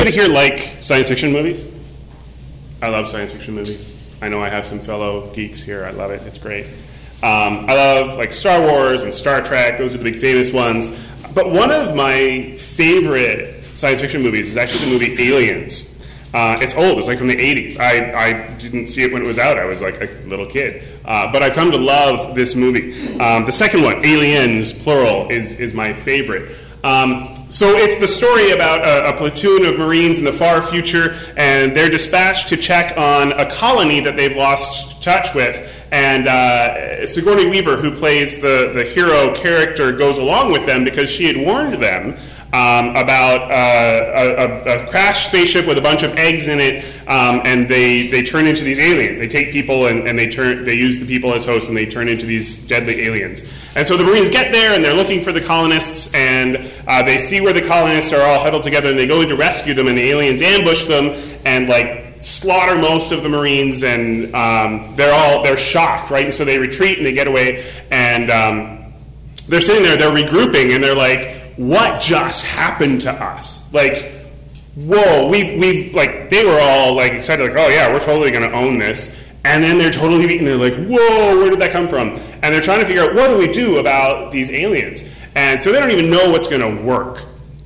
Anybody here like science fiction movies? I love science fiction movies. I know I have some fellow geeks here. I love it. It's great. I love like Star Wars and Star Trek. Those are the big famous ones. But one of my favorite science fiction movies is actually the movie Aliens. It's old. It's like from the 80s. I didn't see it when it was out. I was like a little kid. But I've come to love this movie. The second one, Aliens, plural, is my favorite. So it's the story about a platoon of Marines in the far future, and they're dispatched to check on a colony that they've lost touch with. And Sigourney Weaver, who plays the hero character, goes along with them because she had warned them about a crashed spaceship with a bunch of eggs in it, and they turn into these aliens. They take people and they use the people as hosts, and they turn into these deadly aliens. And so the Marines get there, and they're looking for the colonists, and they see where the colonists are all huddled together, and they go in to rescue them, and the aliens ambush them and slaughter most of the Marines, and they're shocked, right? And so they retreat and they get away, and they're sitting there, they're regrouping, and they're like, what just happened to us? Like, whoa, we've they were all excited, oh yeah, we're totally going to own this. And then they're totally beaten. They're like, whoa, where did that come from? And they're trying to figure out, what do we do about these aliens? And so they don't even know what's going to work.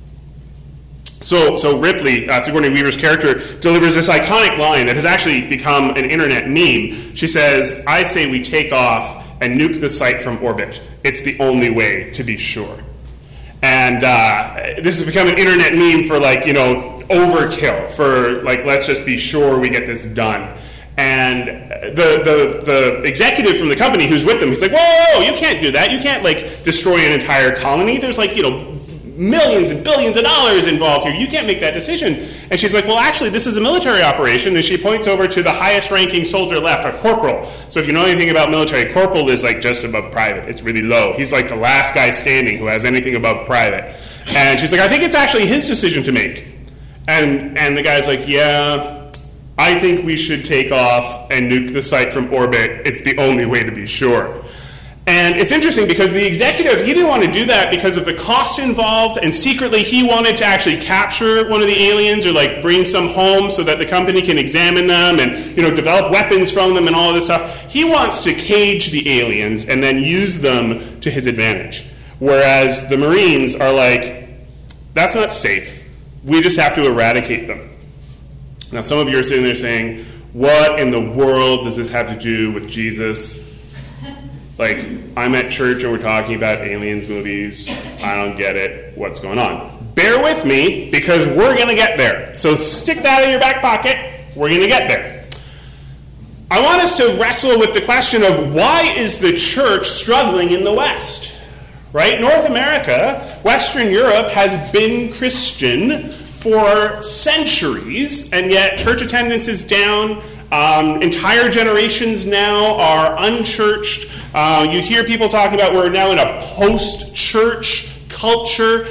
So Ripley, Sigourney Weaver's character, delivers this iconic line that has actually become an internet meme. She says, I say we take off and nuke the site from orbit. It's the only way to be sure. And this has become an internet meme for overkill, for let's just be sure we get this done. And the executive from the company who's with them, he's like, whoa, you can't do that. You can't destroy an entire colony. There's millions and billions of dollars involved here. You can't make that decision. And she's like, well, actually, this is a military operation. And she points over to the highest ranking soldier left, a corporal. So if you know anything about military, corporal is just above private. It's really low. He's the last guy standing who has anything above private. And she's like, I think it's actually his decision to make. And the guy's like, yeah, I think we should take off and nuke the site from orbit. It's the only way to be sure. And it's interesting because the executive, he didn't want to do that because of the cost involved, and secretly he wanted to actually capture one of the aliens or bring some home so that the company can examine them and develop weapons from them and all of this stuff. He wants to cage the aliens and then use them to his advantage. Whereas the Marines are that's not safe. We just have to eradicate them. Now some of you are sitting there saying, what in the world does this have to do with Jesus? I'm at church and we're talking about aliens movies. I don't get it. What's going on? Bear with me because we're going to get there. So stick that in your back pocket. We're going to get there. I want us to wrestle with the question of why is the church struggling in the West? Right? North America, Western Europe has been Christian for centuries, and yet church attendance is down. Entire generations now are unchurched. You hear people talking about we're now in a post-church culture.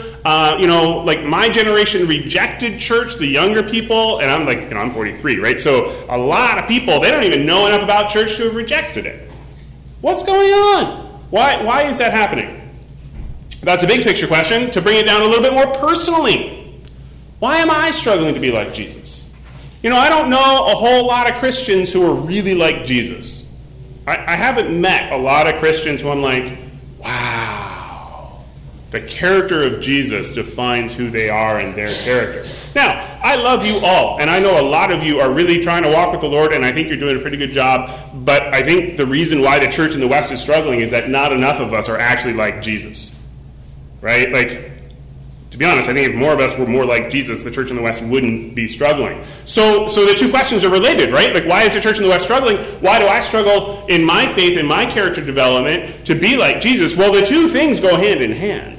My generation rejected church, the younger people, and I'm 43, right? So a lot of people, they don't even know enough about church to have rejected it. What's going on? Why is that happening? That's a big picture question. To bring it down a little bit more personally, why am I struggling to be like Jesus? I don't know a whole lot of Christians who are really like Jesus. I haven't met a lot of Christians who I'm like, wow, the character of Jesus defines who they are and their character. Now, I love you all, and I know a lot of you are really trying to walk with the Lord, and I think you're doing a pretty good job, but I think the reason why the church in the West is struggling is that not enough of us are actually like Jesus, right? To be honest, I think if more of us were more like Jesus, the church in the West wouldn't be struggling. So the two questions are related, right? Why is the church in the West struggling? Why do I struggle in my faith and my character development to be like Jesus? Well, the two things go hand in hand.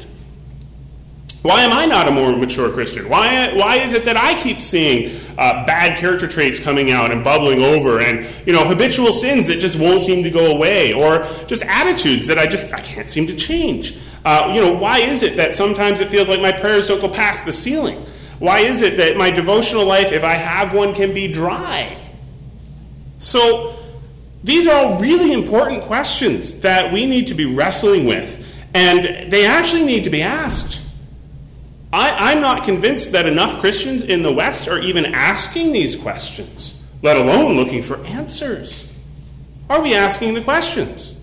Why am I not a more mature Christian? Why is it that I keep seeing bad character traits coming out and bubbling over, and habitual sins that just won't seem to go away, or just attitudes that I can't seem to change? Why is it that sometimes it feels like my prayers don't go past the ceiling? Why is it that my devotional life, if I have one, can be dry? So these are all really important questions that we need to be wrestling with, and they actually need to be asked. I'm not convinced that enough Christians in the West are even asking these questions, let alone looking for answers. Are we asking the questions?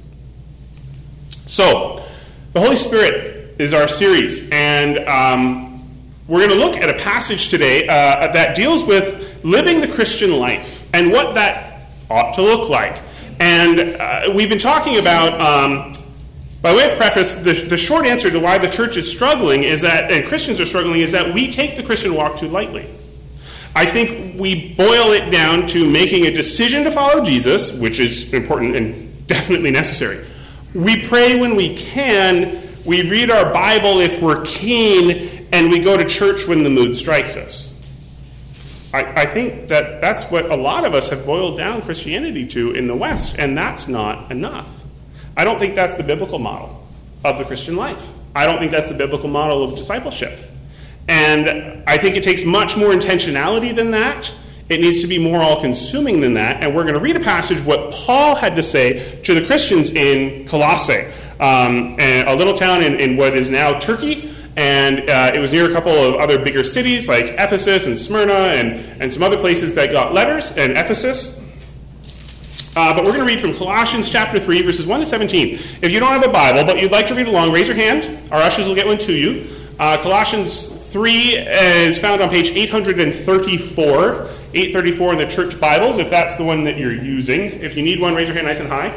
So, the Holy Spirit is our series, and we're going to look at a passage today that deals with living the Christian life and what that ought to look like. And we've been talking about, by way of preface, the short answer to why the church is struggling is that, and Christians are struggling, is that we take the Christian walk too lightly. I think we boil it down to making a decision to follow Jesus, which is important and definitely necessary. We pray when we can, we read our Bible if we're keen, and we go to church when the mood strikes us. I think that's what a lot of us have boiled down Christianity to in the West, and that's not enough. I don't think that's the biblical model of the Christian life. I don't think that's the biblical model of discipleship. And I think it takes much more intentionality than that. It needs to be more all-consuming than that. And we're going to read a passage of what Paul had to say to the Christians in Colossae, a little town in what is now Turkey. And it was near a couple of other bigger cities like Ephesus and Smyrna and some other places that got letters, and Ephesus. But we're going to read from Colossians chapter 3, verses 1 to 17. If you don't have a Bible, but you'd like to read along, raise your hand. Our ushers will get one to you. Colossians 3 is found on page 834. 834 in the church Bibles, if that's the one that you're using. If you need one, raise your hand nice and high.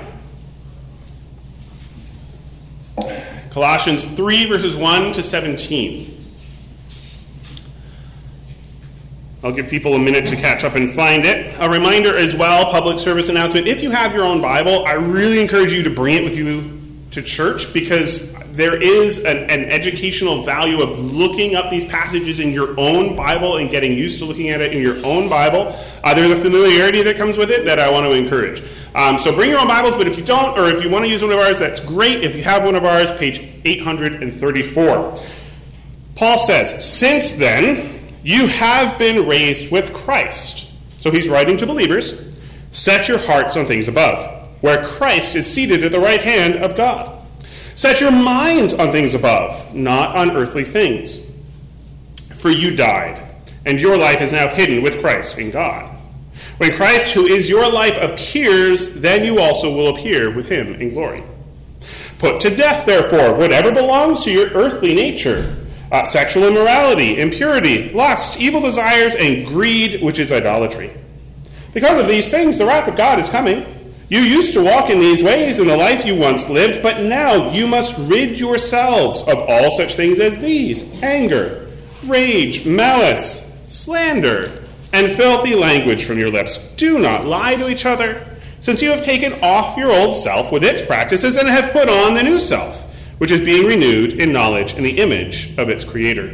Colossians 3, verses 1 to 17. I'll give people a minute to catch up and find it. A reminder as well, public service announcement. If you have your own Bible, I really encourage you to bring it with you to church, because there is an educational value of looking up these passages in your own Bible and getting used to looking at it in your own Bible. There's a familiarity that comes with it that I want to encourage. So bring your own Bibles, but if you don't, or if you want to use one of ours, that's great. If you have one of ours, page 834. Paul says, "Since then, you have been raised with Christ." So he's writing to believers. "Set your hearts on things above, where Christ is seated at the right hand of God. Set your minds on things above, not on earthly things. For you died, and your life is now hidden with Christ in God. When Christ, who is your life, appears, then you also will appear with him in glory. Put to death, therefore, whatever belongs to your earthly nature, sexual immorality, impurity, lust, evil desires, and greed, which is idolatry. Because of these things, the wrath of God is coming. You used to walk in these ways in the life you once lived, but now you must rid yourselves of all such things as these: anger, rage, malice, slander, and filthy language from your lips. Do not lie to each other, since you have taken off your old self with its practices and have put on the new self, which is being renewed in knowledge in the image of its creator.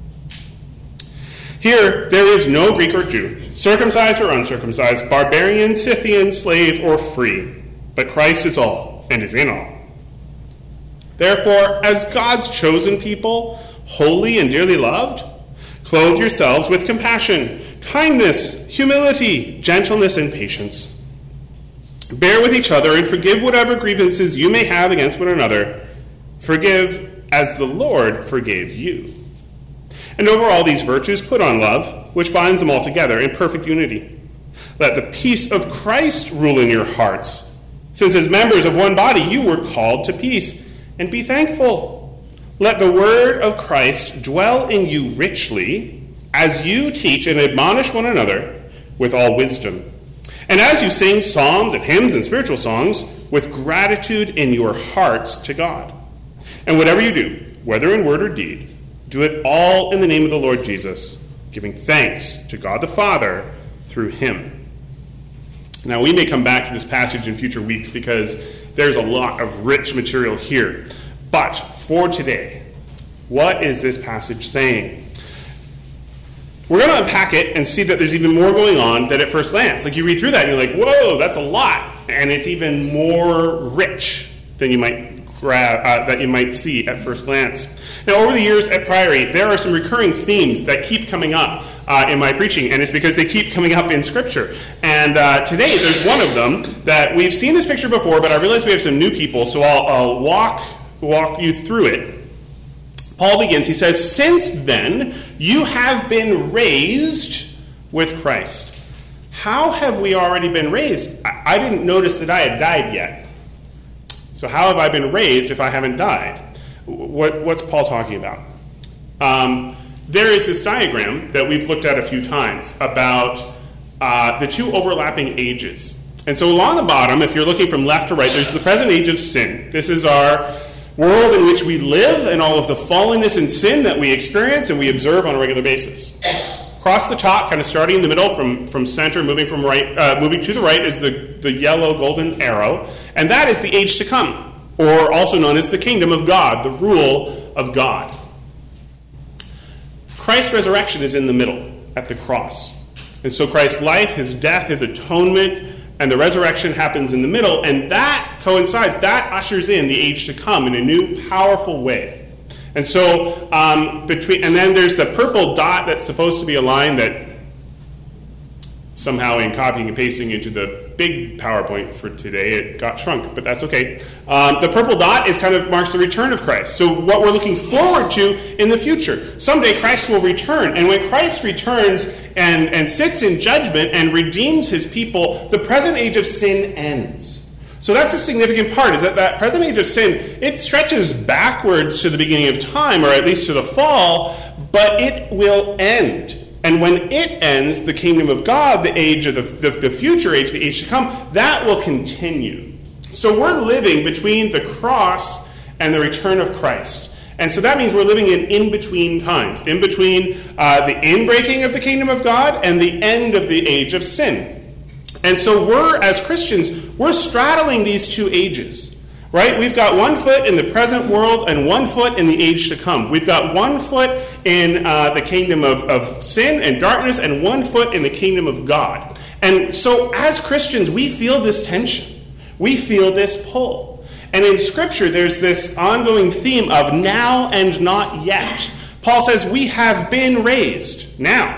Here there is no Greek or Jew, circumcised or uncircumcised, barbarian, Scythian, slave, or free, but Christ is all and is in all. Therefore, as God's chosen people, holy and dearly loved, clothe yourselves with compassion, kindness, humility, gentleness, and patience. Bear with each other and forgive whatever grievances you may have against one another. Forgive as the Lord forgave you. And over all these virtues put on love, which binds them all together in perfect unity. Let the peace of Christ rule in your hearts, since as members of one body you were called to peace, and be thankful. Let the word of Christ dwell in you richly, as you teach and admonish one another with all wisdom. And as you sing psalms and hymns and spiritual songs, with gratitude in your hearts to God. And whatever you do, whether in word or deed, do it all in the name of the Lord Jesus, giving thanks to God the Father through him. Now, we may come back to this passage in future weeks because there's a lot of rich material here. But for today, what is this passage saying? We're going to unpack it and see that there's even more going on than at first glance. Like, you read through that and you're like, whoa, that's a lot. And it's even more rich than you might see at first glance. Now, over the years at Priory, there are some recurring themes that keep coming up in my preaching, and it's because they keep coming up in Scripture. And today, there's one of them that we've seen this picture before, but I realize we have some new people, so I'll walk you through it. Paul begins, he says, since then you have been raised with Christ. How have we already been raised? I didn't notice that I had died yet. So how have I been raised if I haven't died? What's Paul talking about? There is this diagram that we've looked at a few times about the two overlapping ages. And so along the bottom, if you're looking from left to right, there's the present age of sin. This is our world in which we live and all of the fallenness and sin that we experience and we observe on a regular basis. Across the top, kind of starting in the middle from center, moving to the right is the yellow golden arrow. And that is the age to come, or also known as the kingdom of God, the rule of God. Christ's resurrection is in the middle, at the cross. And so Christ's life, his death, his atonement, and the resurrection happens in the middle, and that coincides, that ushers in the age to come in a new, powerful way. And so, and then there's the purple dot that's supposed to be a line that somehow in copying and pasting into the big PowerPoint for today, it got shrunk, but that's okay. The purple dot marks the return of Christ. So what we're looking forward to in the future. Someday Christ will return, and when Christ returns and sits in judgment and redeems his people, the present age of sin ends. So that's the significant part, is that present age of sin, it stretches backwards to the beginning of time, or at least to the fall, but it will end. And when it ends, the kingdom of God, the age of the future age, the age to come, that will continue. So we're living between the cross and the return of Christ. And so that means we're living in in-between times, in between the inbreaking of the kingdom of God and the end of the age of sin. And so we're, as Christians, we're straddling these two ages, right? We've got 1 foot in the present world and 1 foot in the age to come. We've got 1 foot in the kingdom of sin and darkness and 1 foot in the kingdom of God. And so as Christians, we feel this tension. We feel this pull. And in Scripture, there's this ongoing theme of now and not yet. Paul says we have been raised now.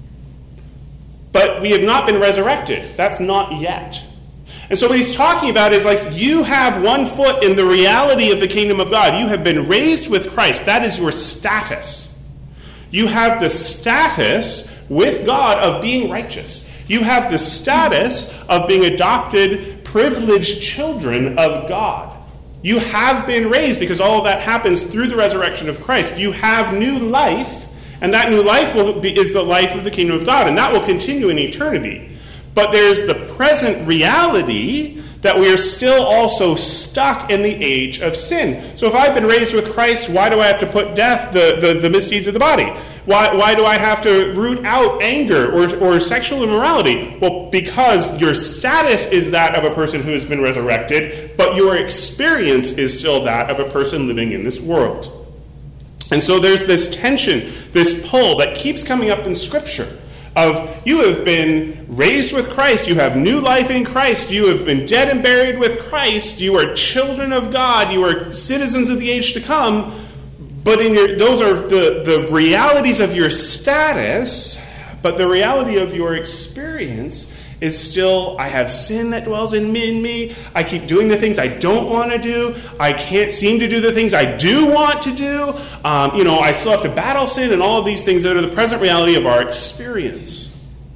But we have not been resurrected. That's not yet. And so what he's talking about is you have 1 foot in the reality of the kingdom of God. You have been raised with Christ. That is your status. You have the status with God of being righteous. You have the status of being adopted, privileged children of God. You have been raised because all of that happens through the resurrection of Christ. You have new life. And that new life is the life of the kingdom of God, and that will continue in eternity. But there's the present reality that we are still also stuck in the age of sin. So if I've been raised with Christ, why do I have to put death, the misdeeds of the body? Why do I have to root out anger or sexual immorality? Well, because your status is that of a person who has been resurrected, but your experience is still that of a person living in this world. And so there's this tension, this pull that keeps coming up in Scripture of you have been raised with Christ, you have new life in Christ, you have been dead and buried with Christ, you are children of God, you are citizens of the age to come, but those are the realities of your status, but the reality of your experience is still, I have sin that dwells in me. I keep doing the things I don't want to do. I can't seem to do the things I do want to do. I still have to battle sin and all of these things that are the present reality of our experience.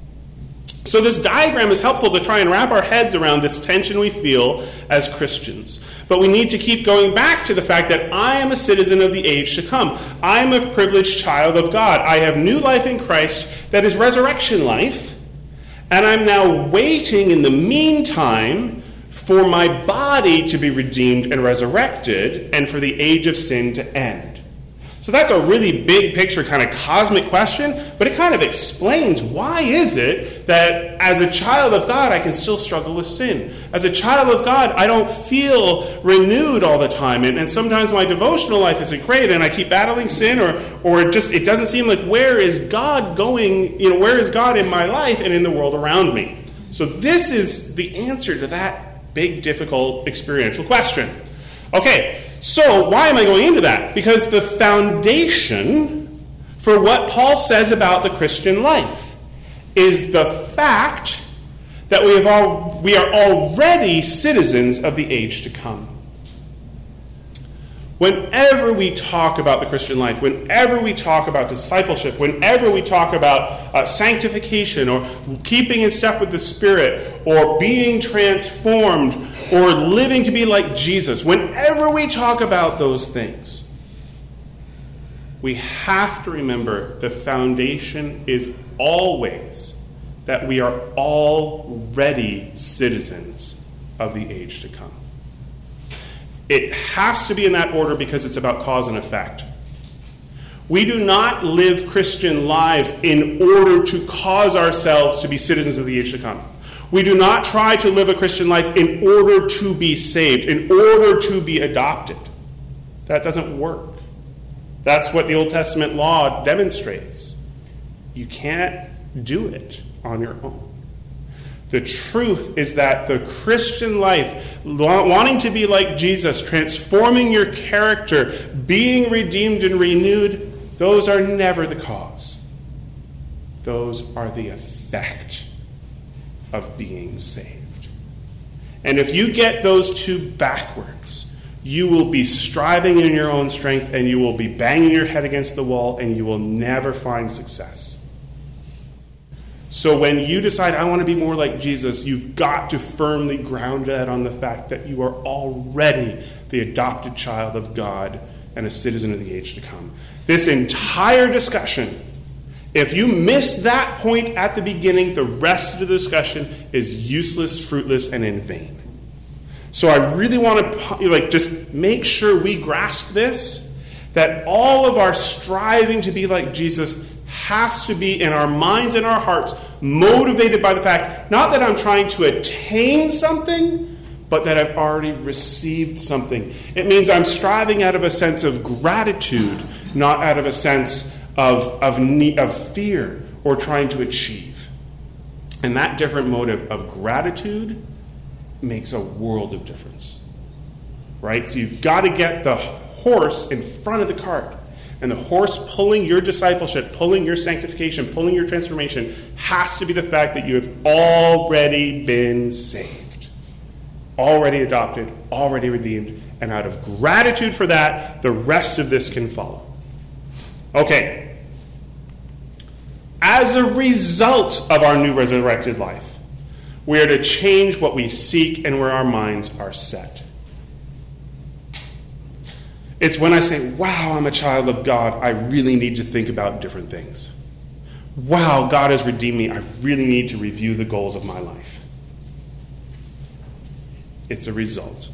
So this diagram is helpful to try and wrap our heads around this tension we feel as Christians. But we need to keep going back to the fact that I am a citizen of the age to come. I am a privileged child of God. I have new life in Christ that is resurrection life. And I'm now waiting in the meantime for my body to be redeemed and resurrected and for the age of sin to end. So that's a really big picture kind of cosmic question, but it kind of explains why is it that as a child of God I can still struggle with sin. As a child of God I don't feel renewed all the time, and sometimes my devotional life isn't great and I keep battling sin or it doesn't seem like where is God going, where is God in my life and in the world around me? So this is the answer to that big, difficult experiential question. Okay. So why am I going into that? Because the foundation for what Paul says about the Christian life is the fact that we are already citizens of the age to come. Whenever we talk about the Christian life, whenever we talk about discipleship, whenever we talk about sanctification or keeping in step with the Spirit or being transformed or living to be like Jesus, whenever we talk about those things, we have to remember the foundation is always that we are already citizens of the age to come. It has to be in that order because it's about cause and effect. We do not live Christian lives in order to cause ourselves to be citizens of the age to come. We do not try to live a Christian life in order to be saved, in order to be adopted. That doesn't work. That's what the Old Testament law demonstrates. You can't do it on your own. The truth is that the Christian life, wanting to be like Jesus, transforming your character, being redeemed and renewed, those are never the cause. Those are the effect of being saved. And if you get those two backwards, you will be striving in your own strength and you will be banging your head against the wall and you will never find success. So when you decide, I want to be more like Jesus, you've got to firmly ground that on the fact that you are already the adopted child of God and a citizen of the age to come. This entire discussion, if you miss that point at the beginning, the rest of the discussion is useless, fruitless, and in vain. So I really want to just make sure we grasp this, that all of our striving to be like Jesus has to be in our minds and our hearts motivated by the fact, not that I'm trying to attain something, but that I've already received something. It means I'm striving out of a sense of gratitude, not out of a sense of fear or trying to achieve. And that different motive of gratitude makes a world of difference. Right? So you've got to get the horse in front of the cart. And the horse pulling your discipleship, pulling your sanctification, pulling your transformation has to be the fact that you have already been saved, already adopted, already redeemed. And out of gratitude for that, the rest of this can follow. Okay. As a result of our new resurrected life, we are to change what we seek and where our minds are set. It's when I say, wow, I'm a child of God, I really need to think about different things. Wow, God has redeemed me. I really need to review the goals of my life. It's a result.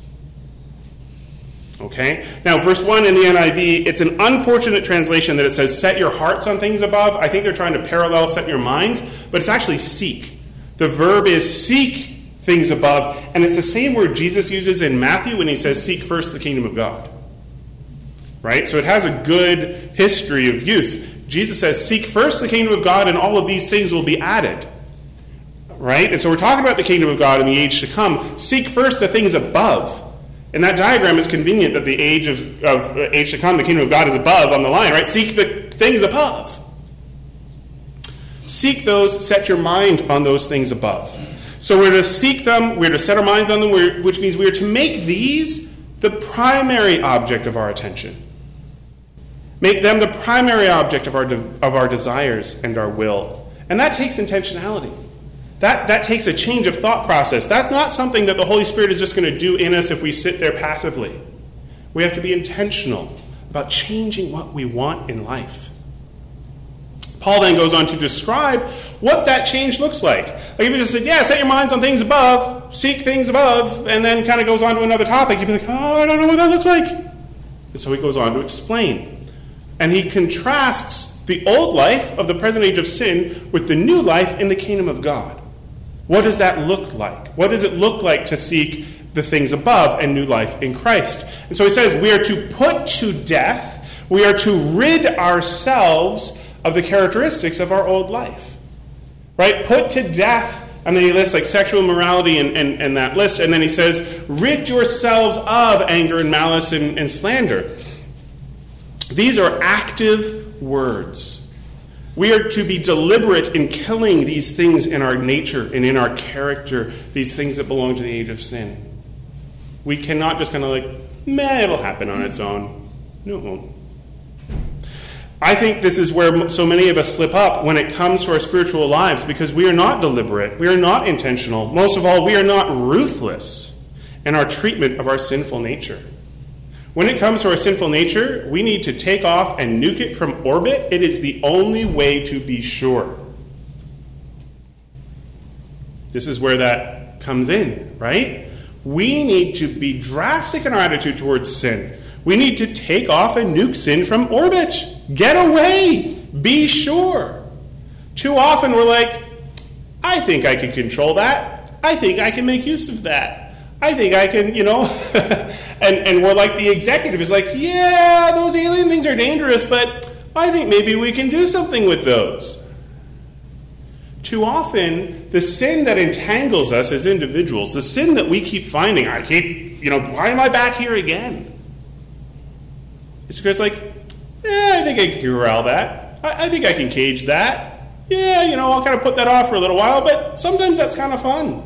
Okay? Now, verse 1 in the NIV, it's an unfortunate translation that it says, set your hearts on things above. I think they're trying to parallel set your minds, but it's actually seek. The verb is seek things above, and it's the same word Jesus uses in Matthew when he says, seek first the kingdom of God. Right? So it has a good history of use. Jesus says, seek first the kingdom of God and all of these things will be added. Right? And so we're talking about the kingdom of God in the age to come. Seek first the things above. And that diagram is convenient that the age of age to come, the kingdom of God is above on the line, right? Seek the things above. Seek those, set your mind on those things above. So we're to seek them, we're to set our minds on them, which means we're to make these the primary object of our attention. Make them the primary object of our desires and our will. And that takes intentionality. That takes a change of thought process. That's not something that the Holy Spirit is just going to do in us if we sit there passively. We have to be intentional about changing what we want in life. Paul then goes on to describe what that change looks like. Like if he just said, set your minds on things above, seek things above, and then kind of goes on to another topic, you'd be like, I don't know what that looks like. And so he goes on to explain. And he contrasts the old life of the present age of sin with the new life in the kingdom of God. What does that look like? What does it look like to seek the things above and new life in Christ? And so he says we are to put to death, we are to rid ourselves of the characteristics of our old life. Right? Put to death, and then he lists like sexual immorality and that list, and then he says, rid yourselves of anger and malice and slander. These are active words. We are to be deliberate in killing these things in our nature and in our character, these things that belong to the age of sin. We cannot just kind of like, it'll happen on its own. No, it won't. I think this is where so many of us slip up when it comes to our spiritual lives, because we are not deliberate, we are not intentional. Most of all, we are not ruthless in our treatment of our sinful nature. When it comes to our sinful nature, we need to take off and nuke it from orbit. It is the only way to be sure. This is where that comes in, right? We need to be drastic in our attitude towards sin. We need to take off and nuke sin from orbit. Get away. Be sure. Too often we're like, I think I can control that. I think I can make use of that. I think I can, and we're like the executive is like, yeah, those alien things are dangerous, but I think maybe we can do something with those. Too often, the sin that entangles us as individuals, the sin that we keep finding, why am I back here again? It's because I think I can corral that. I think I can cage that. Yeah, I'll kind of put that off for a little while, but sometimes that's kind of fun.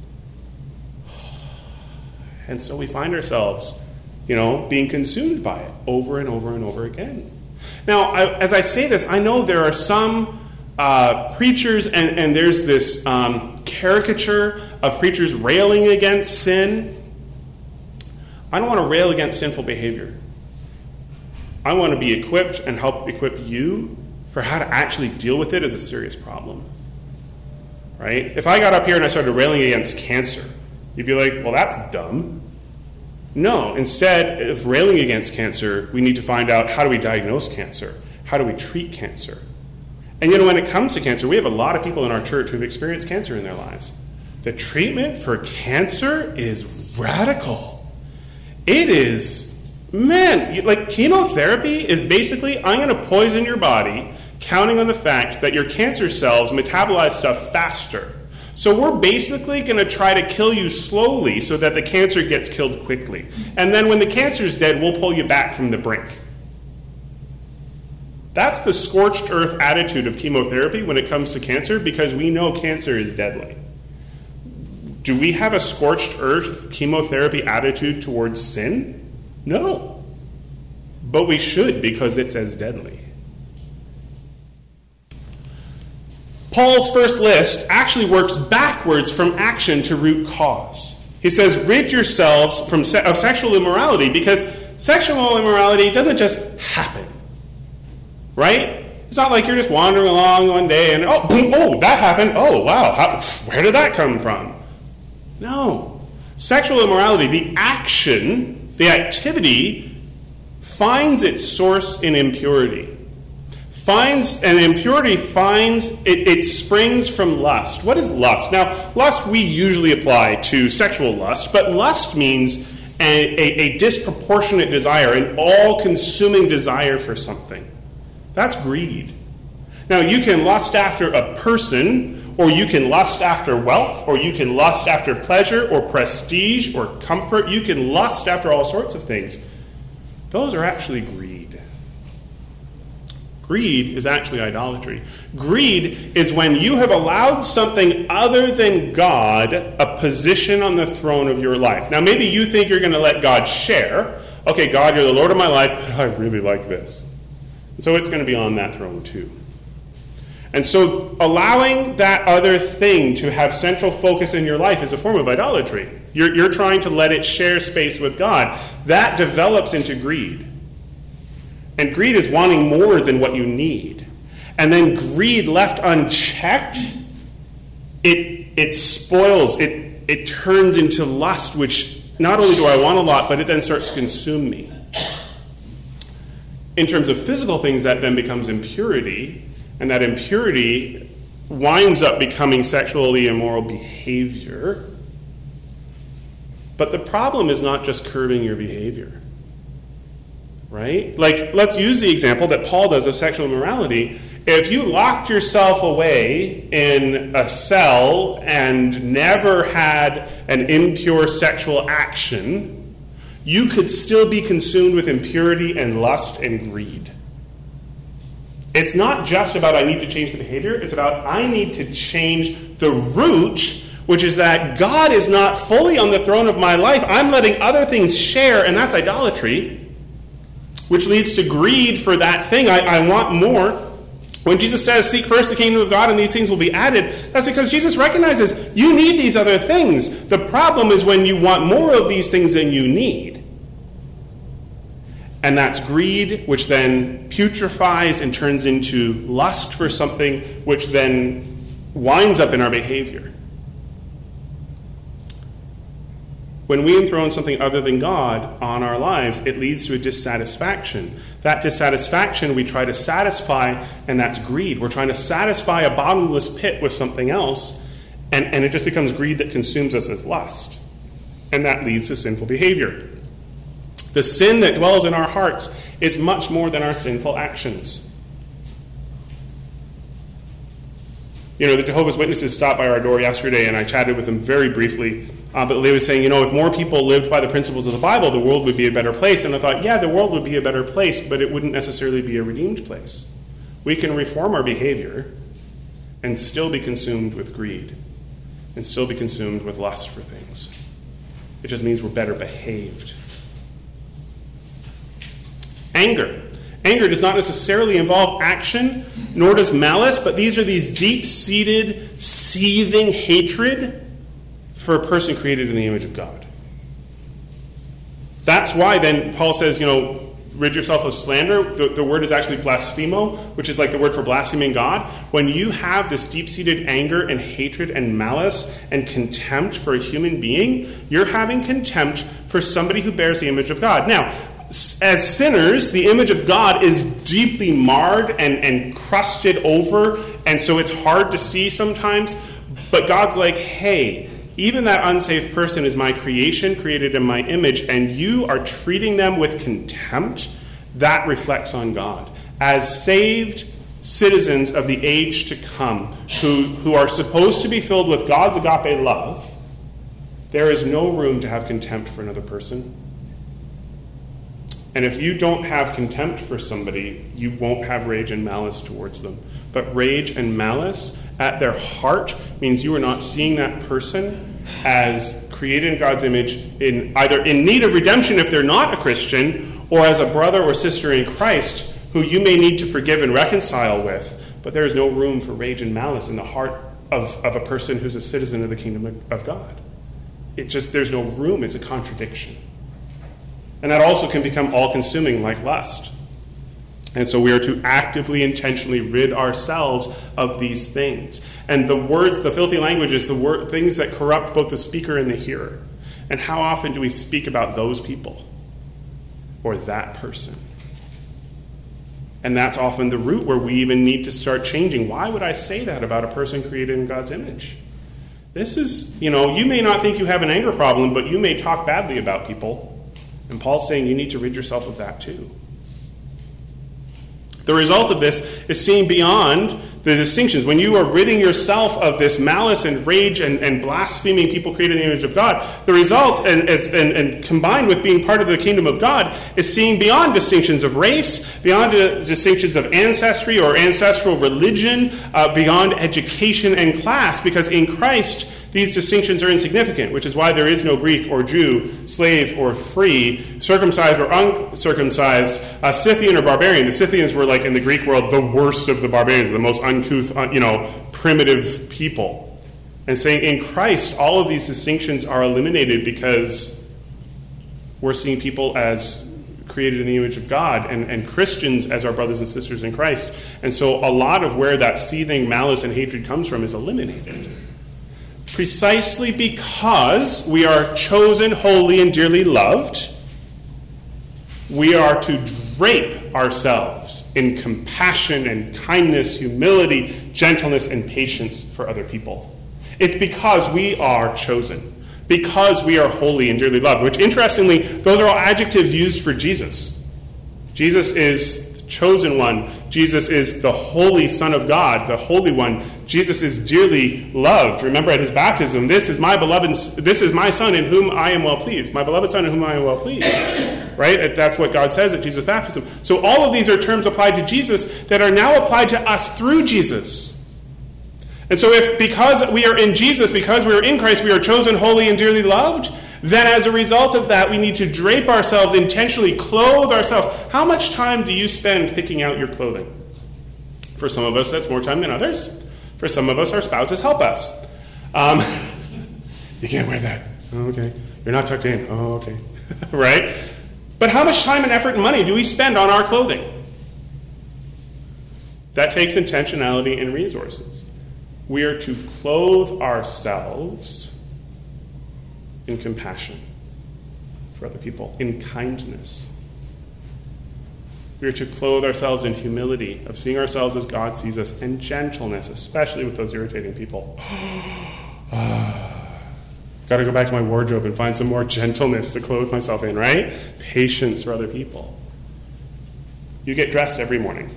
And so we find ourselves, being consumed by it over and over and over again. Now, as I say this, I know there are some preachers, and there's this caricature of preachers railing against sin. I don't want to rail against sinful behavior. I want to be equipped and help equip you for how to actually deal with it as a serious problem. Right? If I got up here and I started railing against cancer, you'd be like, well, that's dumb. No, instead of railing against cancer, we need to find out, how do we diagnose cancer? How do we treat cancer? And when it comes to cancer, we have a lot of people in our church who've experienced cancer in their lives. The treatment for cancer is radical. It is, chemotherapy is basically, I'm going to poison your body, counting on the fact that your cancer cells metabolize stuff faster. So we're basically going to try to kill you slowly so that the cancer gets killed quickly. And then when the cancer's dead, we'll pull you back from the brink. That's the scorched earth attitude of chemotherapy when it comes to cancer, because we know cancer is deadly. Do we have a scorched earth chemotherapy attitude towards sin? No. But we should, because it's as deadly. Paul's first list actually works backwards from action to root cause. He says, rid yourselves of sexual immorality, because sexual immorality doesn't just happen. Right? It's not like you're just wandering along one day and, that happened. Oh, wow, where did that come from? No. Sexual immorality, the action, the activity, finds its source in impurity. It springs from lust. What is lust? Now, lust we usually apply to sexual lust, but lust means a disproportionate desire, an all-consuming desire for something. That's greed. Now, you can lust after a person, or you can lust after wealth, or you can lust after pleasure, or prestige, or comfort. You can lust after all sorts of things. Those are actually greed. Greed is actually idolatry. Greed is when you have allowed something other than God a position on the throne of your life. Now, maybe you think you're going to let God share. Okay, God, you're the Lord of my life, but I really like this. So it's going to be on that throne too. And so allowing that other thing to have central focus in your life is a form of idolatry. You're trying to let it share space with God. That develops into greed. And greed is wanting more than what you need. And then greed left unchecked, it spoils, it turns into lust, which not only do I want a lot, but it then starts to consume me. In terms of physical things, that then becomes impurity, and that impurity winds up becoming sexually immoral behavior. But the problem is not just curbing your behavior, right? Let's use the example that Paul does of sexual immorality. If you locked yourself away in a cell and never had an impure sexual action, you could still be consumed with impurity and lust and greed. It's not just about I need to change the behavior. It's about I need to change the root which is that God is not fully on the throne of my life. I'm letting other things share, and that's idolatry, which leads to greed for that thing. I want more. When Jesus says, seek first the kingdom of God and these things will be added, that's because Jesus recognizes you need these other things. The problem is when you want more of these things than you need. And that's greed, which then putrefies and turns into lust for something, which then winds up in our behavior. When we enthrone something other than God on our lives, it leads to a dissatisfaction. That dissatisfaction we try to satisfy, and that's greed. We're trying to satisfy a bottomless pit with something else, and it just becomes greed that consumes us as lust. And that leads to sinful behavior. The sin that dwells in our hearts is much more than our sinful actions. The Jehovah's Witnesses stopped by our door yesterday, and I chatted with them very briefly. But they were saying, if more people lived by the principles of the Bible, the world would be a better place. And I thought, yeah, the world would be a better place, but it wouldn't necessarily be a redeemed place. We can reform our behavior and still be consumed with greed and still be consumed with lust for things. It just means we're better behaved. Anger. Anger does not necessarily involve action, nor does malice, but these are these deep-seated, seething hatred for a person created in the image of God. That's why then Paul says, rid yourself of slander. The word is actually blasphemo, which is like the word for blaspheming God. When you have this deep-seated anger and hatred and malice and contempt for a human being, you're having contempt for somebody who bears the image of God. Now, as sinners, the image of God is deeply marred and crusted over, and so it's hard to see sometimes. But God's like, hey, even that unsaved person is my creation, created in my image, and you are treating them with contempt. That reflects on God. As saved citizens of the age to come, who are supposed to be filled with God's agape love, there is no room to have contempt for another person. And if you don't have contempt for somebody, you won't have rage and malice towards them. But rage and malice at their heart means you are not seeing that person as created in God's image, either in need of redemption if they're not a Christian, or as a brother or sister in Christ who you may need to forgive and reconcile with. But there is no room for rage and malice in the heart of a person who's a citizen of the kingdom of God. There's no room. It's a contradiction. And that also can become all-consuming like lust. And so we are to actively, intentionally rid ourselves of these things. And the words, the filthy language is things that corrupt both the speaker and the hearer. And how often do we speak about those people or that person? And that's often the root where we even need to start changing. Why would I say that about a person created in God's image? This is, you may not think you have an anger problem, but you may talk badly about people. And Paul's saying you need to rid yourself of that too. The result of this is seeing beyond the distinctions. When you are ridding yourself of this malice and rage and blaspheming people created in the image of God, the result, and combined with being part of the kingdom of God, is seeing beyond distinctions of race, beyond distinctions of ancestry or ancestral religion, beyond education and class, because in Christ, these distinctions are insignificant, which is why there is no Greek or Jew, slave or free, circumcised or uncircumcised, Scythian or barbarian. The Scythians were, like in the Greek world, the worst of the barbarians, the most uncouth, primitive people. And saying in Christ, all of these distinctions are eliminated because we're seeing people as created in the image of God and Christians as our brothers and sisters in Christ. And so a lot of where that seething malice and hatred comes from is eliminated. Precisely because we are chosen, holy, and dearly loved, we are to drape ourselves in compassion and kindness, humility, gentleness, and patience for other people. It's because we are chosen, because we are holy and dearly loved, which interestingly, those are all adjectives used for Jesus. Jesus is the chosen one. Jesus is the holy Son of God, the Holy One. Jesus is dearly loved. Remember at his baptism, this is my Son in whom I am well pleased. My beloved Son in whom I am well pleased. Right? That's what God says at Jesus' baptism. So all of these are terms applied to Jesus that are now applied to us through Jesus. And so if because we are in Jesus, because we are in Christ, we are chosen, holy, and dearly loved, then as a result of that, we need to drape ourselves, intentionally clothe ourselves. How much time do you spend picking out your clothing? For some of us, that's more time than others. For some of us, our spouses help us. You can't wear that. Oh, okay. You're not tucked in. Oh, okay. Right? But how much time and effort and money do we spend on our clothing? That takes intentionality and resources. We are to clothe ourselves in compassion for other people, in kindness. We are to clothe ourselves in humility, of seeing ourselves as God sees us, and gentleness, especially with those irritating people. Got to go back to my wardrobe and find some more gentleness to clothe myself in, right? Patience for other people. You get dressed every morning.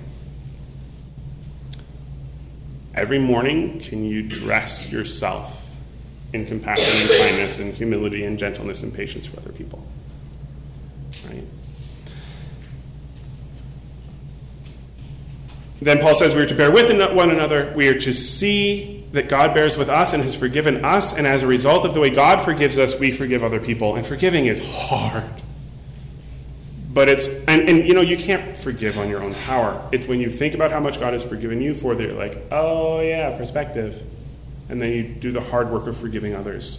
Every morning, can you dress yourself in compassion and kindness and humility and gentleness and patience for other people? Right? Then Paul says we are to bear with one another. We are to see that God bears with us and has forgiven us, and as a result of the way God forgives us, we forgive other people. And forgiving is hard. But it's, and you know, you can't forgive on your own power. It's when you think about how much God has forgiven you for, that you're like, oh yeah, perspective. And then you do the hard work of forgiving others.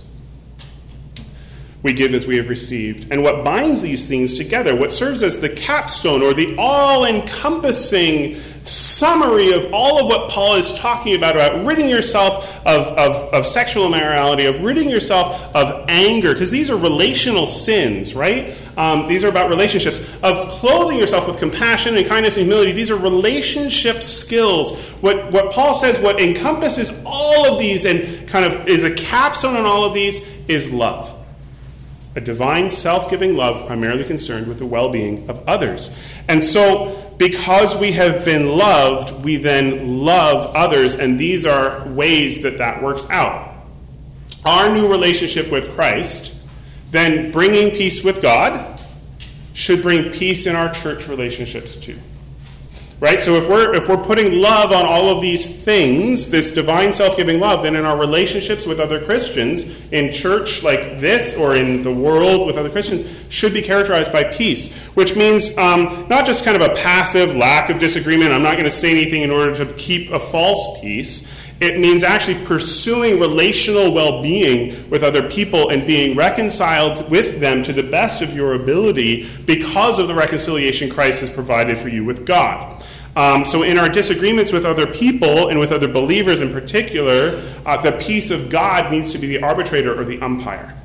We give as we have received. And what binds these things together, what serves as the capstone or the all-encompassing summary of all of what Paul is talking about ridding yourself of sexual immorality, of ridding yourself of anger, because these are relational sins, right? These are about relationships, of clothing yourself with compassion and kindness and humility. These are relationship skills. What Paul says, what encompasses all of these and kind of is a capstone on all of these is love. A divine, self-giving love primarily concerned with the well-being of others. And so, because we have been loved, we then love others, and these are ways that works out. Our new relationship with Christ, then bringing peace with God, should bring peace in our church relationships too. Right? So if we're putting love on all of these things, this divine self-giving love, then in our relationships with other Christians, in church like this or in the world with other Christians, should be characterized by peace, which means not just kind of a passive lack of disagreement, I'm not going to say anything in order to keep a false peace. It means actually pursuing relational well-being with other people and being reconciled with them to the best of your ability because of the reconciliation Christ has provided for you with God. So in our disagreements with other people and with other believers in particular, the peace of God needs to be the arbitrator or the umpire.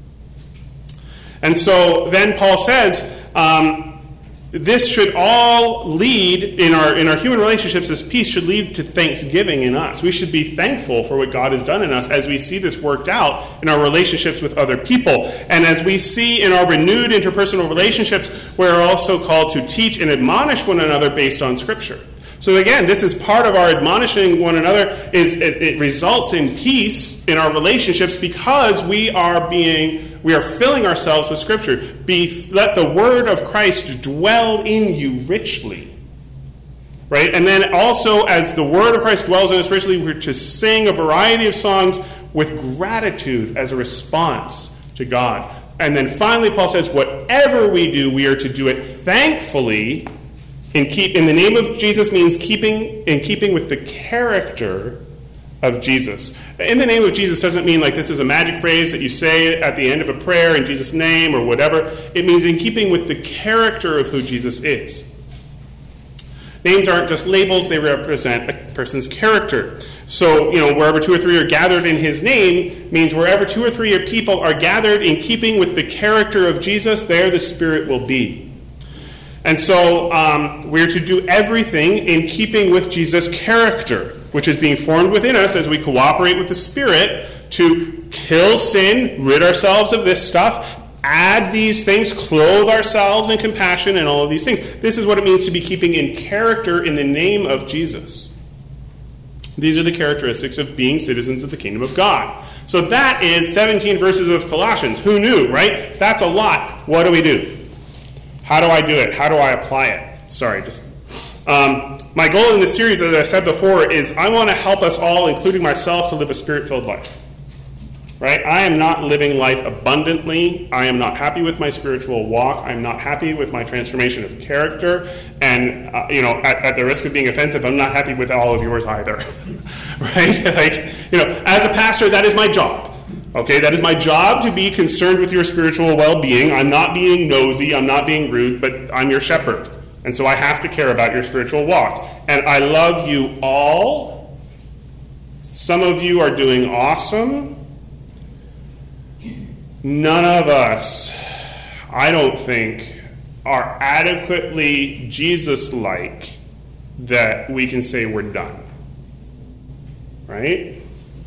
And so then Paul says, this should all lead, in our human relationships, this peace should lead to thanksgiving in us. We should be thankful for what God has done in us as we see this worked out in our relationships with other people. And as we see in our renewed interpersonal relationships, we're also called to teach and admonish one another based on Scripture. So again, this is part of our admonishing one another. It results in peace in our relationships because we are filling ourselves with Scripture. Let the word of Christ dwell in you richly. Right? And then also, as the word of Christ dwells in us richly, we're to sing a variety of songs with gratitude as a response to God. And then finally, Paul says, whatever we do, we are to do it thankfully. In the name of Jesus means in keeping with the character of Jesus. In the name of Jesus doesn't mean like this is a magic phrase that you say at the end of a prayer in Jesus' name or whatever. It means in keeping with the character of who Jesus is. Names aren't just labels, they represent a person's character. So, wherever 2 or 3 are gathered in his name means wherever 2 or 3 people are gathered in keeping with the character of Jesus, there the Spirit will be. And so we're to do everything in keeping with Jesus' character, which is being formed within us as we cooperate with the Spirit to kill sin, rid ourselves of this stuff, add these things, clothe ourselves in compassion, and all of these things. This is what it means to be keeping in character in the name of Jesus. These are the characteristics of being citizens of the kingdom of God. So that is 17 verses of Colossians. Who knew, right? That's a lot. What do we do? How do I do it? How do I apply it? Sorry, just... My goal in this series, as I said before, is I want to help us all, including myself, to live a spirit-filled life. Right? I am not living life abundantly. I am not happy with my spiritual walk. I'm not happy with my transformation of character. And, at the risk of being offensive, I'm not happy with all of yours either. Right? As a pastor, that is my job. Okay? That is my job, to be concerned with your spiritual well-being. I'm not being nosy. I'm not being rude, but I'm your shepherd. And so I have to care about your spiritual walk. And I love you all. Some of you are doing awesome. None of us, I don't think, are adequately Jesus-like that we can say we're done. Right?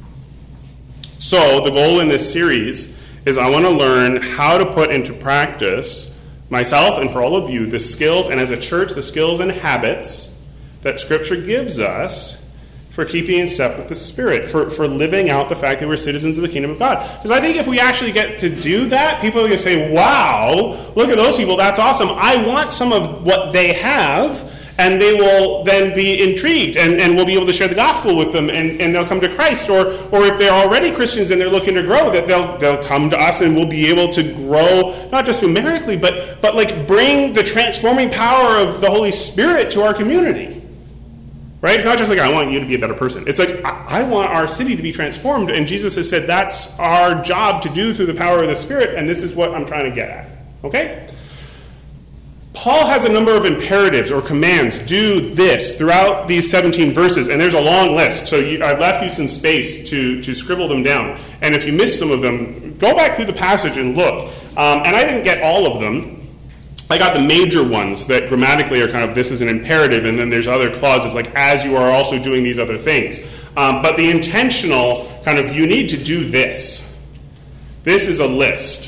So the goal in this series is I want to learn how to put into practice, myself and for all of you, the skills, and as a church, the skills and habits that Scripture gives us for keeping in step with the Spirit, for living out the fact that we're citizens of the kingdom of God. Because I think if we actually get to do that, people are going to say, wow, look at those people, that's awesome. I want some of what they have, and they will then be intrigued, and we'll be able to share the gospel with them, and they'll come to Christ. Or if they're already Christians and they're looking to grow, that they'll come to us, and we'll be able to grow, not just numerically, but like bring the transforming power of the Holy Spirit to our community. Right? It's not just like, I want you to be a better person. It's like, I want our city to be transformed, and Jesus has said that's our job to do through the power of the Spirit, and this is what I'm trying to get at. Okay? Paul has a number of imperatives or commands, do this, throughout these 17 verses, and there's a long list, so I've left you some space to scribble them down. And if you missed some of them, go back through the passage and look. And I didn't get all of them. I got the major ones that grammatically are kind of, this is an imperative, and then there's other clauses like, as you are also doing these other things. But the intentional kind of, you need to do this. This is a list.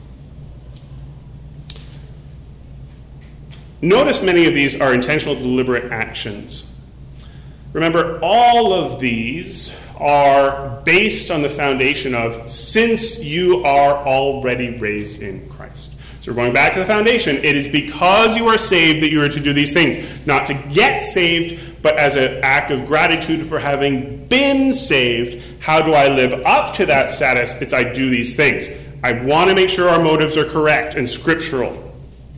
Notice many of these are intentional, deliberate actions. Remember, all of these are based on the foundation of, since you are already raised in Christ. So we're going back to the foundation. It is because you are saved that you are to do these things. Not to get saved, but as an act of gratitude for having been saved. How do I live up to that status? It's I do these things. I want to make sure our motives are correct and scriptural.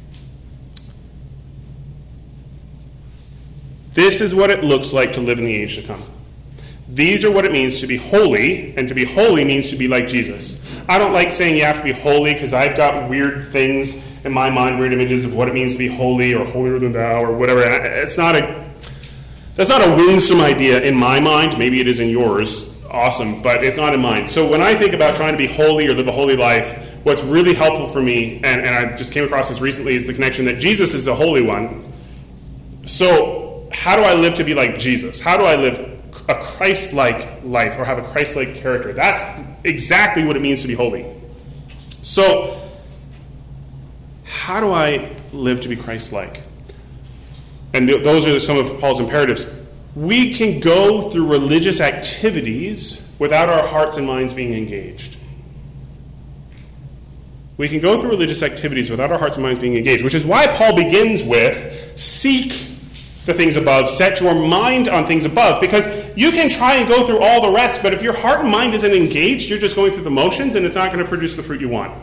This is what it looks like to live in the age to come. These are what it means to be holy, and to be holy means to be like Jesus. I don't like saying you have to be holy because I've got weird things in my mind, weird images of what it means to be holy or holier than thou or whatever. That's not a winsome idea in my mind. Maybe it is in yours. Awesome, but it's not in mine. So when I think about trying to be holy or live a holy life, what's really helpful for me, and I just came across this recently, is the connection that Jesus is the Holy One. So how do I live to be like Jesus? How do I live a Christ-like life or have a Christ-like character? That's exactly what it means to be holy. So how do I live to be Christ-like? And those are some of Paul's imperatives. We can go through religious activities without our hearts and minds being engaged. We can go through religious activities without our hearts and minds being engaged, which is why Paul begins with, seek the things above, set your mind on things above, because you can try and go through all the rest, but if your heart and mind isn't engaged, you're just going through the motions, and it's not going to produce the fruit you want.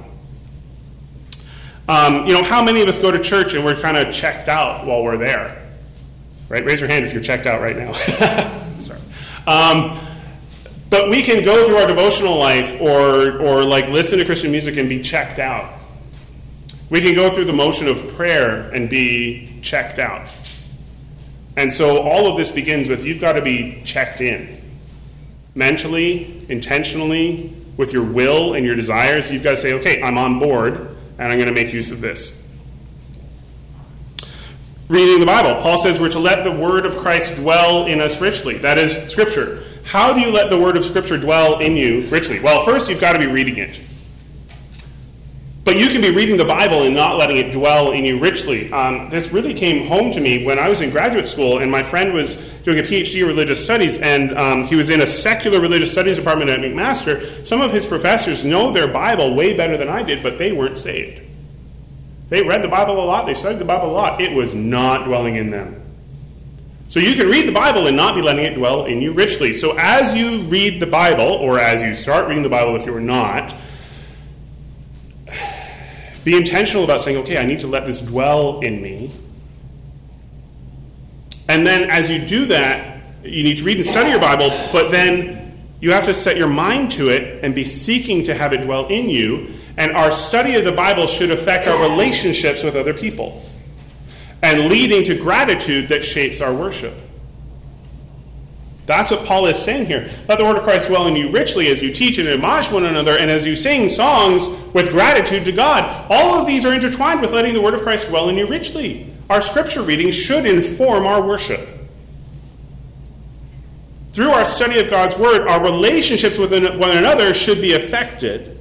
How many of us go to church and we're kind of checked out while we're there? Right? Raise your hand if you're checked out right now. Sorry. But we can go through our devotional life or like listen to Christian music and be checked out. We can go through the motion of prayer and be checked out. And so all of this begins with, you've got to be checked in. Mentally, intentionally, with your will and your desires, you've got to say, okay, I'm on board, and I'm going to make use of this. Reading the Bible, Paul says we're to let the word of Christ dwell in us richly. That is Scripture. How do you let the word of Scripture dwell in you richly? Well, first you've got to be reading it. But you can be reading the Bible and not letting it dwell in you richly. This really came home to me when I was in graduate school, and my friend was doing a PhD in religious studies, and he was in a secular religious studies department at McMaster. Some of his professors know their Bible way better than I did, but they weren't saved. They read the Bible a lot. They studied the Bible a lot. It was not dwelling in them. So you can read the Bible and not be letting it dwell in you richly. So as you read the Bible, or as you start reading the Bible if you're not, be intentional about saying, okay, I need to let this dwell in me. And then as you do that, you need to read and study your Bible, but then you have to set your mind to it and be seeking to have it dwell in you. And our study of the Bible should affect our relationships with other people, and leading to gratitude that shapes our worship. That's what Paul is saying here. Let the word of Christ dwell in you richly as you teach and admonish one another, and as you sing songs with gratitude to God. All of these are intertwined with letting the word of Christ dwell in you richly. Our scripture reading should inform our worship. Through our study of God's word, our relationships with one another should be affected.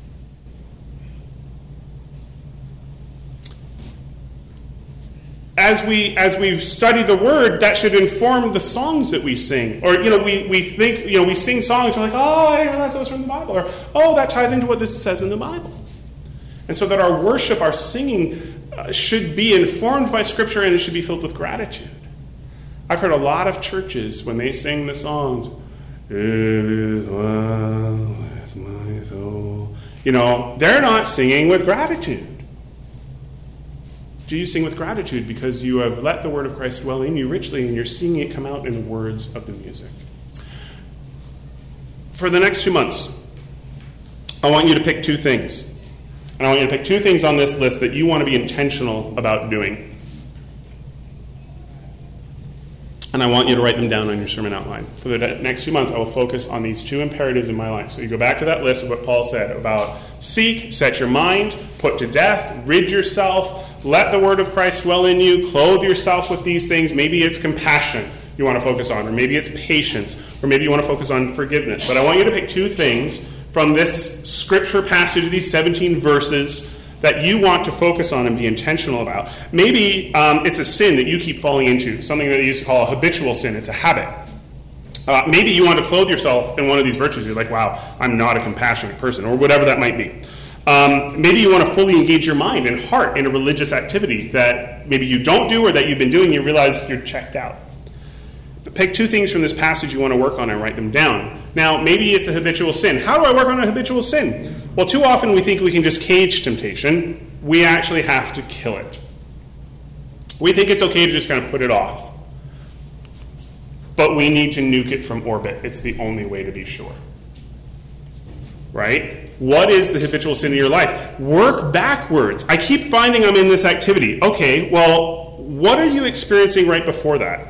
As we study the word, that should inform the songs that we sing. Or, we think, we sing songs, we're like, oh, I didn't realize that was from the Bible. Or, oh, that ties into what this says in the Bible. And so that our worship, our singing, should be informed by Scripture, and it should be filled with gratitude. I've heard a lot of churches, when they sing the songs, it is well with my soul, they're not singing with gratitude. Do you sing with gratitude because you have let the word of Christ dwell in you richly and you're seeing it come out in the words of the music? For the next 2 months, I want you to pick 2 things. And I want you to pick 2 things on this list that you want to be intentional about doing. And I want you to write them down on your sermon outline. For the next 2 months, I will focus on these 2 imperatives in my life. So you go back to that list of what Paul said about seek, set your mind, put to death, rid yourself, let the word of Christ dwell in you, clothe yourself with these things. Maybe it's compassion you want to focus on, or maybe it's patience, or maybe you want to focus on forgiveness. But I want you to pick 2 things from this scripture passage, these 17 verses, that you want to focus on and be intentional about. Maybe it's a sin that you keep falling into, something that they used to call a habitual sin. It's a habit. Maybe you want to clothe yourself in one of these virtues. You're like, wow, I'm not a compassionate person, or whatever that might be. Maybe you want to fully engage your mind and heart in a religious activity that maybe you don't do or that you've been doing, you realize you're checked out. But pick 2 things from this passage you want to work on and write them down. Now, maybe it's a habitual sin. How do I work on a habitual sin? Well, too often we think we can just cage temptation. We actually have to kill it. We think it's okay to just kind of put it off. But we need to nuke it from orbit. It's the only way to be sure. Right? What is the habitual sin in your life? Work backwards. I keep finding I'm in this activity. Okay, well, what are you experiencing right before that?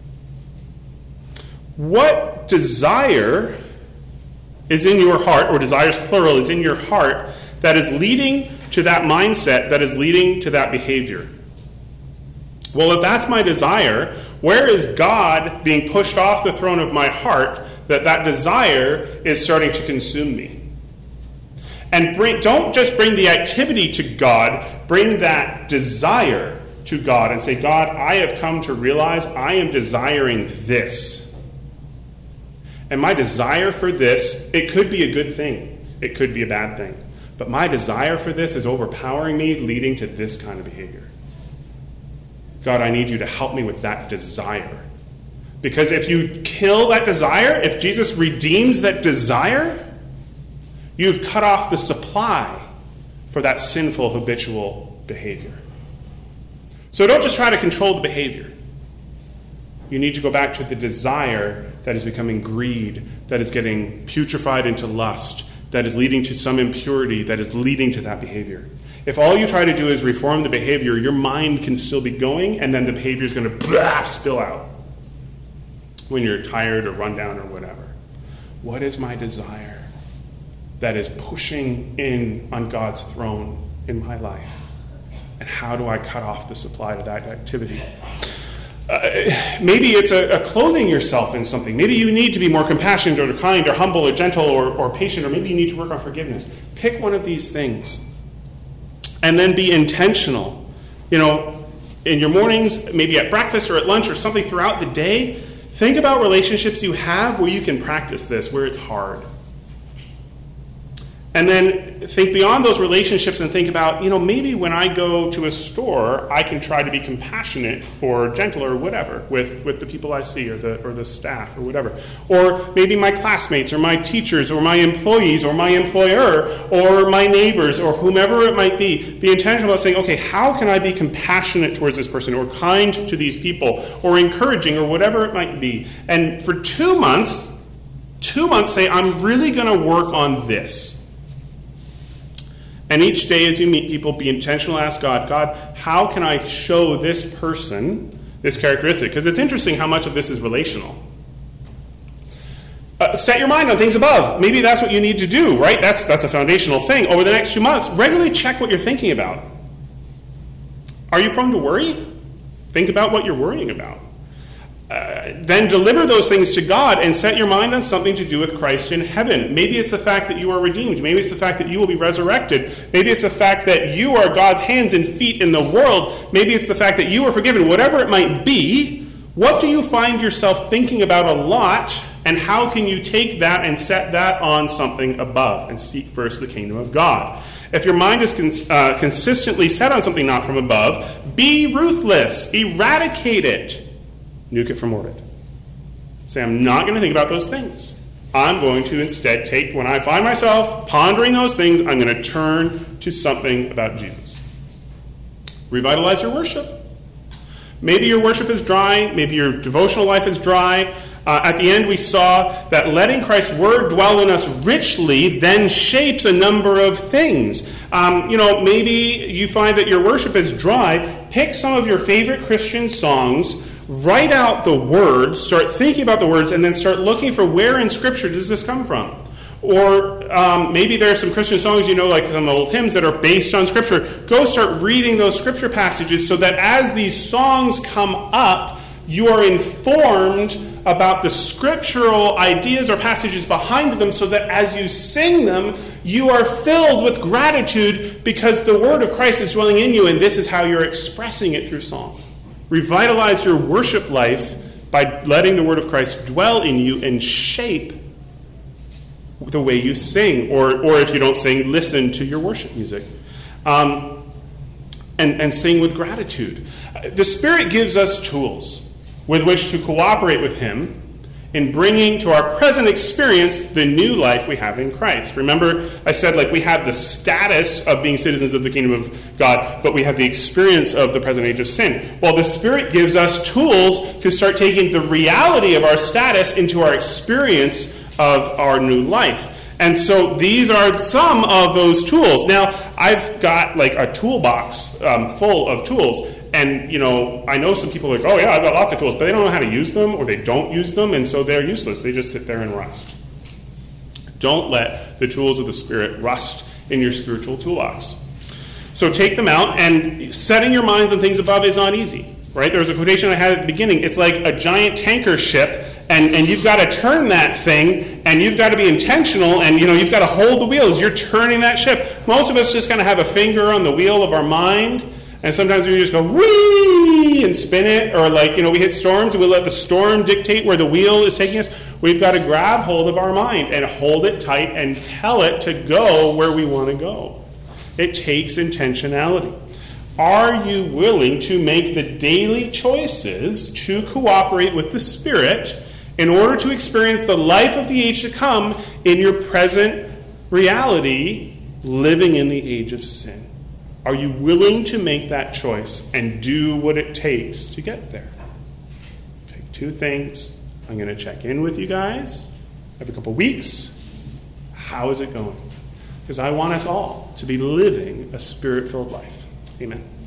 What desire is in your heart, or desires plural, is in your heart that is leading to that mindset, that is leading to that behavior? Well, if that's my desire, where is God being pushed off the throne of my heart that desire is starting to consume me? And don't just bring the activity to God, bring that desire to God and say, God, I have come to realize I am desiring this. And my desire for this, it could be a good thing. It could be a bad thing. But my desire for this is overpowering me, leading to this kind of behavior. God, I need you to help me with that desire. Because if you kill that desire, if Jesus redeems that desire, you've cut off the supply for that sinful habitual behavior. So don't just try to control the behavior. You need to go back to the desire that is becoming greed, that is getting putrefied into lust, that is leading to some impurity, that is leading to that behavior. If all you try to do is reform the behavior, your mind can still be going, and then the behavior is going to spill out when you're tired or run down or whatever. What is my desire that is pushing in on God's throne in my life? And how do I cut off the supply to that activity? Maybe it's a clothing yourself in something. Maybe you need to be more compassionate or kind or humble or gentle or patient, or maybe you need to work on forgiveness. Pick one of these things. And then be intentional. In your mornings, maybe at breakfast or at lunch or something throughout the day, think about relationships you have where you can practice this, where it's hard. And then think beyond those relationships and think about, maybe when I go to a store, I can try to be compassionate or gentle or whatever with the people I see or the staff or whatever. Or maybe my classmates or my teachers or my employees or my employer or my neighbors or whomever it might be. Be intentional about saying, okay, how can I be compassionate towards this person or kind to these people or encouraging or whatever it might be. And for 2 months say, I'm really going to work on this. And each day as you meet people, be intentional, ask God, how can I show this person this characteristic? Because it's interesting how much of this is relational. Set your mind on things above. Maybe that's what you need to do, right? That's a foundational thing. Over the next 2 months, regularly check what you're thinking about. Are you prone to worry? Think about what you're worrying about. Then deliver those things to God and set your mind on something to do with Christ in heaven. Maybe it's the fact that you are redeemed. Maybe it's the fact that you will be resurrected. Maybe it's the fact that you are God's hands and feet in the world. Maybe it's the fact that you are forgiven. Whatever it might be, what do you find yourself thinking about a lot, and how can you take that and set that on something above and seek first the kingdom of God? If your mind is consistently set on something not from above, be ruthless. Eradicate it. Nuke it from orbit. Say, I'm not going to think about those things. I'm going to instead when I find myself pondering those things, I'm going to turn to something about Jesus. Revitalize your worship. Maybe your worship is dry. Maybe your devotional life is dry. At the end, we saw that letting Christ's word dwell in us richly then shapes a number of things. Maybe you find that your worship is dry. Pick some of your favorite Christian songs, write out the words, start thinking about the words, and then start looking for where in Scripture does this come from. Or maybe there are some Christian songs, like some old hymns that are based on Scripture. Go start reading those Scripture passages so that as these songs come up, you are informed about the scriptural ideas or passages behind them, so that as you sing them, you are filled with gratitude because the word of Christ is dwelling in you, and this is how you're expressing it through song. Revitalize your worship life by letting the word of Christ dwell in you and shape the way you sing. Or if you don't sing, listen to your worship music. And sing with gratitude. The Spirit gives us tools with which to cooperate with Him in bringing to our present experience the new life we have in Christ. Remember, I said we have the status of being citizens of the kingdom of God, but we have the experience of the present age of sin. Well, the Spirit gives us tools to start taking the reality of our status into our experience of our new life. And so these are some of those tools. Now, I've got a toolbox full of tools. And, I know some people are like, oh yeah, I've got lots of tools, but they don't know how to use them, or they don't use them, and so they're useless. They just sit there and rust. Don't let the tools of the Spirit rust in your spiritual toolbox. So take them out, and setting your minds on things above is not easy, right? There was a quotation I had at the beginning. It's like a giant tanker ship, and you've got to turn that thing, and you've got to be intentional, and, you've got to hold the wheels. You're turning that ship. Most of us just kind of have a finger on the wheel of our mind, and sometimes we just go, whee, and spin it. Or we hit storms, and we let the storm dictate where the wheel is taking us. We've got to grab hold of our mind and hold it tight and tell it to go where we want to go. It takes intentionality. Are you willing to make the daily choices to cooperate with the Spirit in order to experience the life of the age to come in your present reality, living in the age of sin? Are you willing to make that choice and do what it takes to get there? Okay, 2 things. I'm going to check in with you guys every couple weeks. How is it going? Because I want us all to be living a Spirit-filled life. Amen.